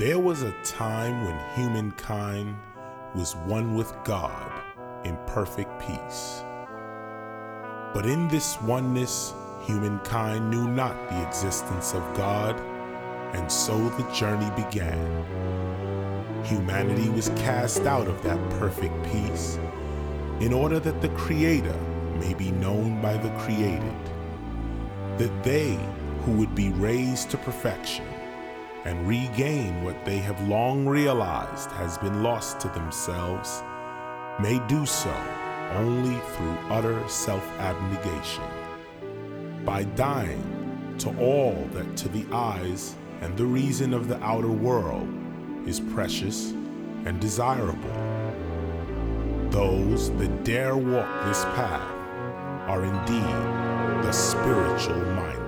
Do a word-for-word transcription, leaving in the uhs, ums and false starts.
There was a time when humankind was one with God in perfect peace. But in this oneness, humankind knew not the existence of God, and so the journey began. Humanity was cast out of that perfect peace in order that the Creator may be known by the created, that they who would be raised to perfection and regain what they have long realized has been lost to themselves may do so only through utter self-abnegation, by dying to all that to the eyes and the reason of the outer world is precious and desirable. Those that dare walk this path are indeed the spiritual minded.